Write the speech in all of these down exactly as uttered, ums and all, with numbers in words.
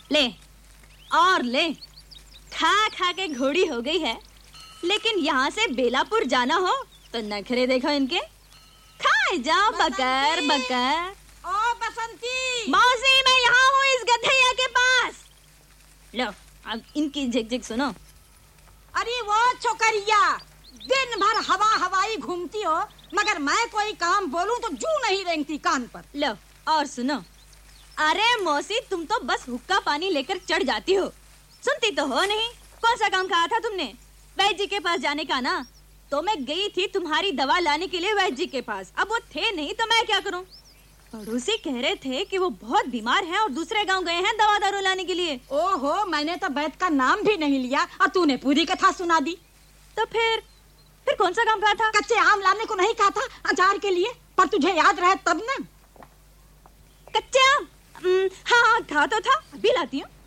ले और ले, खा खा के घोड़ी हो गई है, लेकिन यहाँ से बेलापुर जाना हो तो नखरे देखो इनके। खाए जाओ बकर बकर। ओ बसंती। मौसी मैं यहाँ हूँ इस गधैया के पास। लो अब इनकी झिक-झिक सुनो। अरे वो छोकरिया, दिन भर हवा हवाई घूमती हो, मगर मैं कोई काम बोलूं तो जू नहीं रेंगती कान पर। लो और सुनो। अरे मौसी तुम तो बस हुक्का पानी लेकर चढ़ जाती हो, सुनती तो हो नहीं। कौन सा काम कहा था तुमने? वैद्य जी के पास जाने का ना। तो मैं गई थी तुम्हारी दवा लाने के लिए वैद्य जी के पास, अब वो थे नहीं तो मैं क्या करूं? पड़ोसी कह रहे थे कि वो बहुत बीमार हैं और दूसरे गांव गए हैं दवा दारू लाने के लिए। ओहो, मैंने तो वैद्य का नाम भी नहीं लिया और तूने पूरी कथा सुना दी। तो फिर फिर कौन सा काम कहा था? कच्चे आम लाने को नहीं कहा था अचार के लिए? पर तुझे याद रहे तब ना। कच्चे आम? हाँ हाँ कहा तो था, अभी लाती हूँ।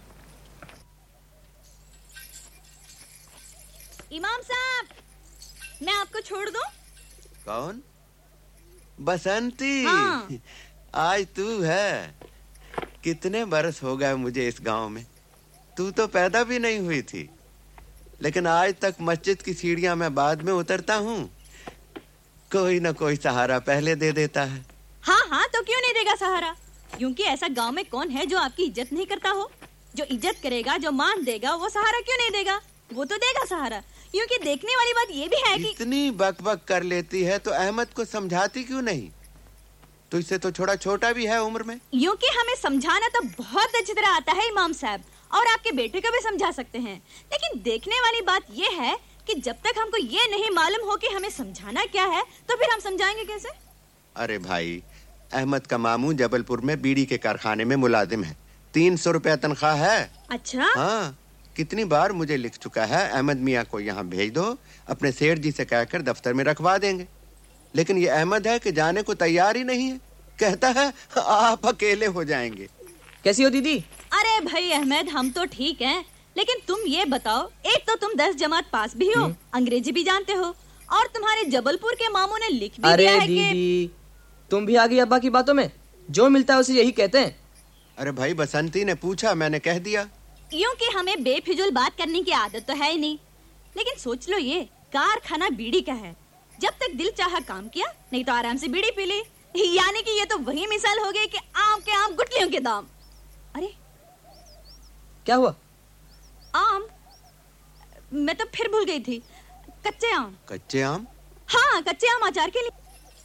इमाम साहब, मैं आपको छोड़ दूं? कौन? बसंती। हाँ। आज तू है। कितने बरस हो गए मुझे इस गांव में। तू तो पैदा भी नहीं हुई थी, लेकिन आज तक मस्जिद की सीढ़ियां मैं बाद में उतरता हूँ, कोई ना कोई सहारा पहले दे देता है। हाँ हाँ तो क्यों नहीं देगा सहारा? क्योंकि ऐसा गांव में कौन है जो आपकी इज्जत नहीं करता हो? जो इज्जत करेगा, जो मान देगा, वो सहारा क्यों नहीं देगा? वो तो देगा सहारा। क्योंकि देखने वाली बात ये भी है कि इतनी बकबक कर लेती है तो अहमद को समझाती क्यों नहीं? तो इससे तो छोटा छोटा भी है उम्र में। क्योंकि हमें समझाना तो बहुत अच्छी तरह आता है इमाम साहब, और आपके बेटे को भी समझा सकते हैं। लेकिन देखने वाली बात ये है कि जब तक हमको ये नहीं मालूम हो कि हमें समझाना क्या है, तो फिर हम समझाएंगे कैसे? अरे भाई, अहमद का मामू जबलपुर में बीड़ी के कारखाने में मुलाजिम है। तीन सौ रुपया तनख्वाह है। अच्छा? हाँ, कितनी बार मुझे लिख चुका है, अहमद मियाँ को यहाँ भेज दो, अपने सेठ जी से कहकर दफ्तर में रखवा देंगे। लेकिन ये अहमद है कि जाने को तैयार ही नहीं है। कहता है आप अकेले हो जाएंगे। कैसी हो दीदी? अरे भाई अहमद, हम तो ठीक हैं, लेकिन तुम ये बताओ, एक तो तुम दस जमात पास भी हो, अंग्रेजी भी जानते हो, और तुम्हारे जबलपुर के मामू ने लिख भी दिया है कि... दीदी, तुम भी आ गई अब्बा की बातों में। जो मिलता है उसे यही कहते हैं। अरे भाई, बसंती ने पूछा, मैंने कह दिया। यूं कि हमें बेफिजूल बात करने की आदत तो है ही नहीं, लेकिन सोच लो, ये कारखाना बीड़ी का है। जब तक दिल चाहा काम किया, नहीं तो आराम से बीड़ी पी ली। यानी कि ये तो वही मिसाल हो गई कि आम के आम गुटलियों के दाम। अरे क्या हुआ? आम? मैं तो फिर भूल गई थी। कच्चे आम। कच्चे आम? हाँ, कच्चे आम अचार के लिए।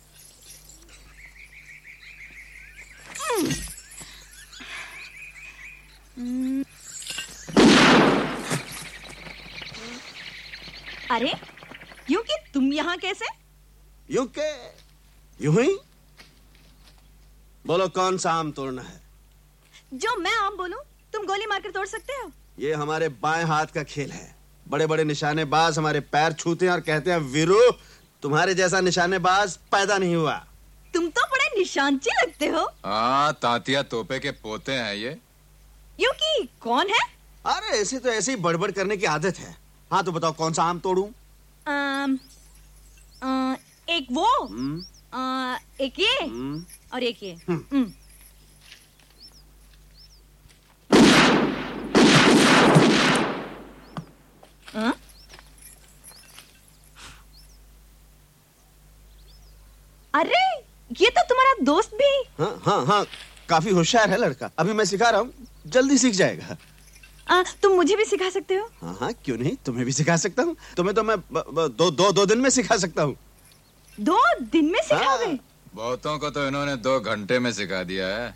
अरे यूं कि तुम यहाँ कैसे? यूं के यूं ही। बोलो कौन सा आम तोड़ना है? जो मैं आम बोलूं तुम गोली मारकर तोड़ सकते हो। ये हमारे बाएं हाथ का खेल है। बड़े बड़े निशानेबाज हमारे पैर छूते हैं और कहते हैं वीरू, तुम्हारे जैसा निशानेबाज पैदा नहीं हुआ। तुम तो बड़े निशानची लगते हो। हाँ, तातिया तोपे के पोते हैं ये। यूं कि कौन है? अरे ऐसे तो ऐसे ही बड़बड़ करने की आदत है। हाँ तो बताओ कौन सा आम तोड़ूं? आम, आ, एक वो, आ, एक ये और एक ये। हाँ? अरे ये तो तुम्हारा दोस्त भी। हाँ हाँ हाँ, काफी होशियार है लड़का। अभी मैं सिखा रहा हूँ, जल्दी सीख जाएगा। आ, तुम मुझे भी सिखा सकते हो? हाँ हाँ क्यों नहीं, तुम्हें भी सिखा सकता हूँ। तुम्हें तो मैं ब, ब, दो दो दो दिन में सिखा सकता हूँ। दो दिन में सिखाओगे? हाँ। बहुतों को तो इन्होंने दो घंटे में सिखा दिया है।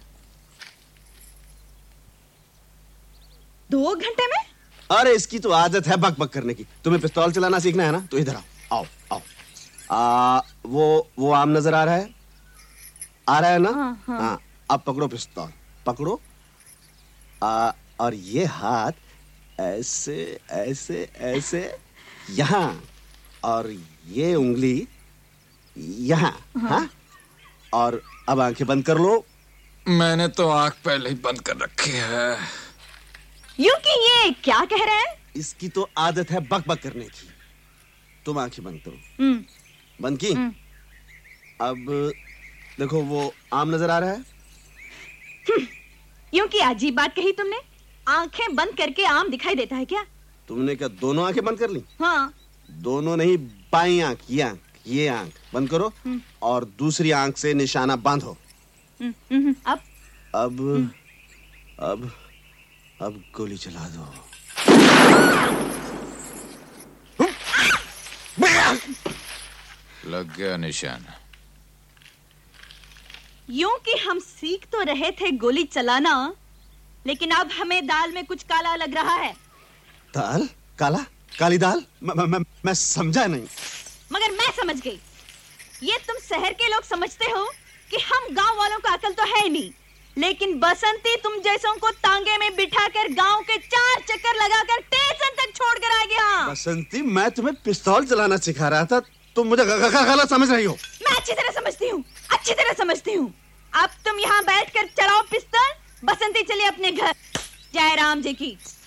दो घंटे में? अरे इसकी तो आदत है बक बक करने की। तुम्हें पिस्तौल चलाना सीखना है ना, तो इधर आओ आओ आओ। आ, वो वो आम नजर आ रहा है? आ रहा है ना? हाँ, हाँ। हाँ, अब पकड़ो पिस्तौल, पकड़ो। आ, और ये हाथ ऐसे ऐसे ऐसे यहाँ, और ये उंगली यहाँ। हाँ, और अब आंखें बंद कर लो। मैंने तो आंख पहले ही बंद कर रखी है। यूं कि ये क्या कह रहे हैं? इसकी तो आदत है बक बक करने की। तुम आंखें बंद करो। बंद की? अब देखो वो आम नजर आ रहा है? यूं कि अजीब बात कही तुमने। आंखें बंद करके आम दिखाई देता है क्या? तुमने क्या दोनों आंखें बंद कर ली? हाँ। दोनों नहीं, बाई आंख, ये आंख, ये आंख बंद करो और दूसरी आंख से निशाना बांधो। अब अब अब अब गोली चला दो। लग गया निशान। यूं कि हम सीख तो रहे थे गोली चलाना, लेकिन अब हमें दाल में कुछ काला लग रहा है। दाल? काला? काली दाल? मैं मैं मैं समझा नहीं। मगर मैं समझ गई। ये तुम शहर के लोग समझते हो कि हम गांव वालों को अकल तो है नहीं, लेकिन बसंती तुम जैसों को तांगे में बिठाकर गांव के चार चक्कर लगाकर स्टेशन तक छोड़कर आ गया। बसंती, मैं तुम्हें पिस्तौल चलाना सिखा रहा था, तुम मुझे गलत समझ रही हो। मैं अच्छी तरह समझती हूँ, अच्छी तरह समझती हूँ। अब तुम यहाँ बैठकर चलाओ पिस्तौल, बसंती चली अपने घर। जय राम जी की।